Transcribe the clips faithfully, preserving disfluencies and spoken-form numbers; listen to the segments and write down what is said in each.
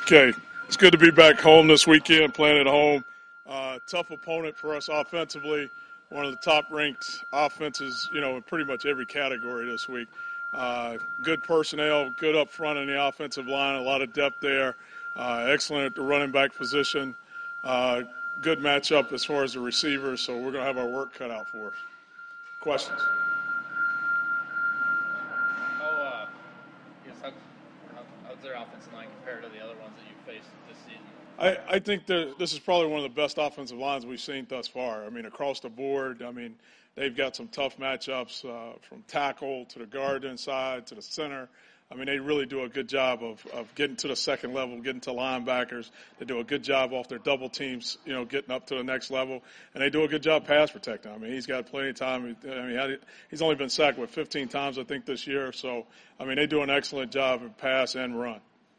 Okay, it's good to be back home this weekend, playing at home. Uh, tough opponent for us offensively. One of the top-ranked offenses, you know, in pretty much every category this week. Uh, good personnel, good up front in the offensive line, a lot of depth there. Uh, excellent at the running back position. Uh, good matchup as far as the receivers, so we're going to have our work cut out for us. Questions? How, uh, yes, how, how, how's their offensive line compared to the other ones that you've faced this season? I, I think that this is probably one of the best offensive lines we've seen thus far. I mean, across the board, I mean, they've got some tough matchups uh, from tackle to the guard inside to the center. I mean, they really do a good job of, of getting to the second level, getting to linebackers. They do a good job off their double teams, you know, getting up to the next level. And they do a good job pass protecting. I mean, he's got plenty of time. I mean, he's only been sacked, what, fifteen times, I think, this year. So, I mean, they do an excellent job in pass and run.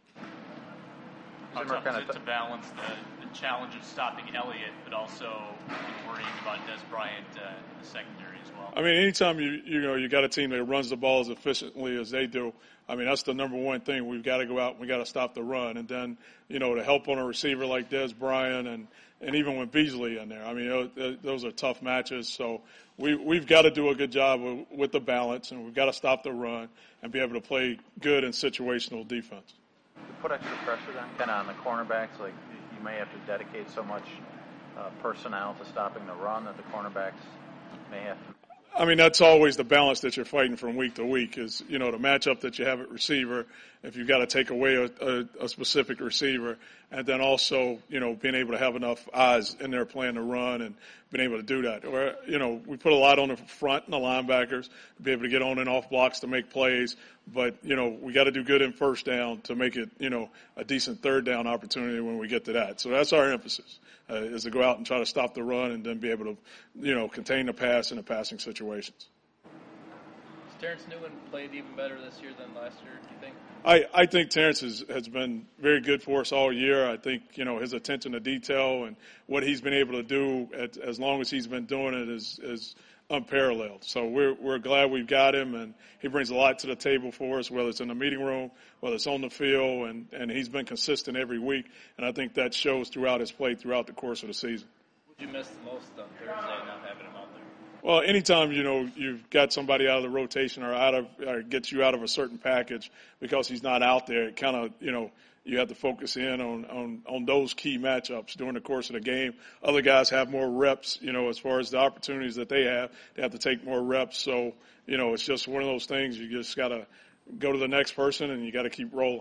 How tough is it to balance the, the challenge of stopping Elliott, but also worrying about Dez Bryant uh, in the secondary as well? I mean, anytime you you know you got a team that runs the ball as efficiently as they do, I mean, that's the number one thing. We've got to go out and we've got to stop the run. And then, you know, to help on a receiver like Dez Bryant and, and even with Beasley in there, I mean, those are tough matches. So we, we've got to do a good job with, with the balance, and we've got to stop the run and be able to play good and situational defense. To put extra pressure then, kind of on the cornerbacks, like you may have to dedicate so much uh, personnel to stopping the run that the cornerbacks may have to. I mean, that's always the balance that you're fighting from week to week is, you know, the matchup that you have at receiver, if you've got to take away a, a, a specific receiver, and then also, you know, being able to have enough eyes in there playing the run and being able to do that. Or, you know, we put a lot on the front and the linebackers to be able to get on and off blocks to make plays, but, you know, we got to do good in first down to make it, you know, a decent third down opportunity when we get to that. So that's our emphasis, uh, is to go out and try to stop the run and then be able to, you know, contain the pass in the passing situations. Has Terrence Newman played even better this year than last year, do you think? I, I think Terrence has, has been very good for us all year. I think, you know, his attention to detail and what he's been able to do at, as long as he's been doing it is, is unparalleled. So we're we're glad we've got him, and he brings a lot to the table for us, whether it's in the meeting room, whether it's on the field, and, and he's been consistent every week, and I think that shows throughout his play throughout the course of the season. What did you miss the most on Thursday not having him out there? Well, anytime, you know, you've got somebody out of the rotation or out of or gets you out of a certain package because he's not out there, it kind of, you know, you have to focus in on, on, on those key matchups during the course of the game. Other guys have more reps, you know, as far as the opportunities that they have. They have to take more reps. So, you know, it's just one of those things. You just got to go to the next person, and you got to keep rolling.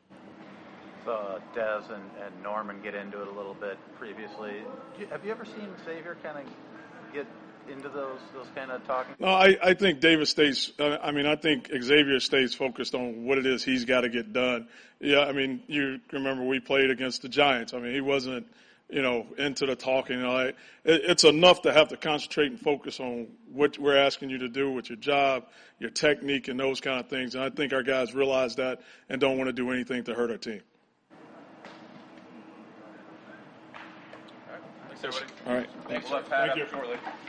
So uh, Dez and, and Norman get into it a little bit previously. Do you, have you ever seen Xavier kind of get into those those kind of talking? No, I, I think Davis stays, uh, I mean, I think Xavier stays focused on what it is he's got to get done. Yeah, I mean, you remember we played against the Giants. I mean, he wasn't, you know, into the talking. You know, I, it, it's enough to have to concentrate and focus on what we're asking you to do with your job, your technique, and those kind of things. And I think our guys realize that and don't want to do anything to hurt our team. All right. Thanks, everybody. All right. Thanks. Thank you.